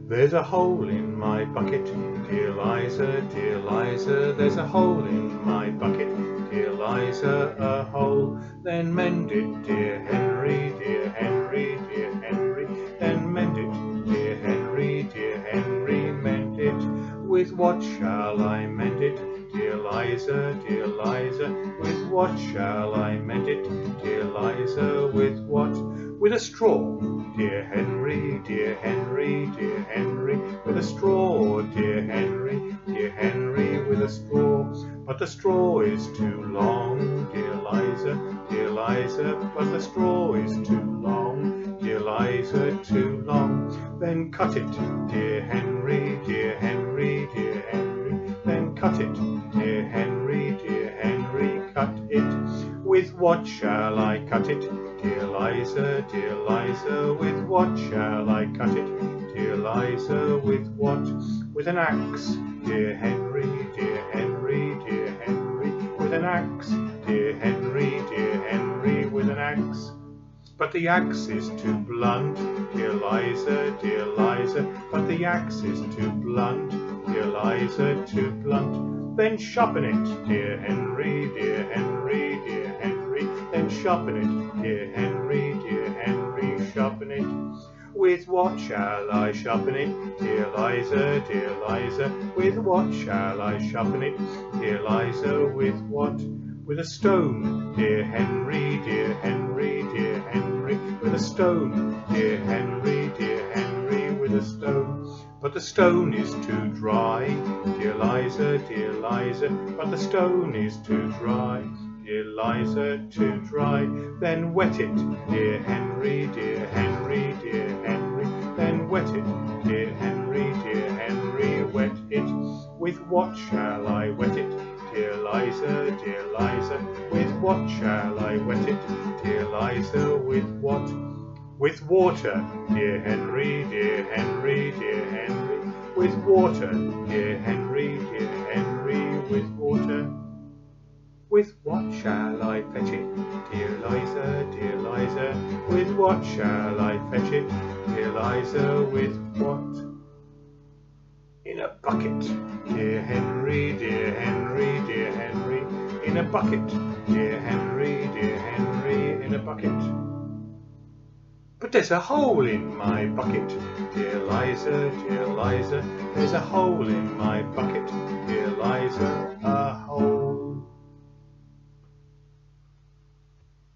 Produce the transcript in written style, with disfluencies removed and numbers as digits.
There's a hole in my bucket, dear Liza, dear Liza. There's a hole in my bucket, dear Liza, a hole. Then mend it, dear Henry, dear Henry, dear Henry. Then mend it, dear Henry, dear Henry, mend it. With what shall I mend it, dear Liza, dear Liza? With what shall I mend it, dear Liza? With what? With a straw, dear Henry, dear Henry, dear Henry. With a straw, dear Henry, dear Henry, with a straw. But the straw is too long, dear Liza, but the straw is too long, dear Liza, too long. Then cut it, dear Henry, dear Henry, dear Henry. Then cut it, dear Henry, dear Henry, cut it. With what shall I cut it, dear Liza, dear Liza? With what shall I cut it, dear Liza? With what? With an axe, dear Henry, dear Henry, dear Henry. With an axe, dear Henry, dear Henry, with an axe. But the axe is too blunt, dear Liza, dear Liza. But the axe is too blunt, dear Liza, too blunt. Then sharpen it, dear Henry, dear Henry, dear Henry. Then sharpen it, dear Henry, dear Henry, sharpen it. With what shall I sharpen it, dear Liza, dear Liza? With what shall I sharpen it, dear Liza? With what? With a stone, dear Henry, dear Henry, dear Henry. With a stone, dear Henry, dear Henry, with a stone. But the stone is too dry, dear Liza, dear Liza. But the stone is too dry, dear Liza, too dry. Then wet it, dear Henry, dear Henry, dear Henry. Then wet it, dear Henry, dear Henry, wet it. With what shall I wet it, dear Liza, dear Liza? With what shall I wet it, dear Liza? With what? With water, dear Henry, dear Henry, dear Henry. With water, dear Henry, dear Henry, with water. With what shall I fetch it, dear Liza, dear Liza? With what shall I fetch it, dear Liza? With what? In a bucket, dear Henry, dear Henry, dear Henry. In a bucket, dear Henry, dear Henry, in a bucket. But there's a hole in my bucket, dear Liza, dear Liza. There's a hole in my bucket, dear Liza, a hole.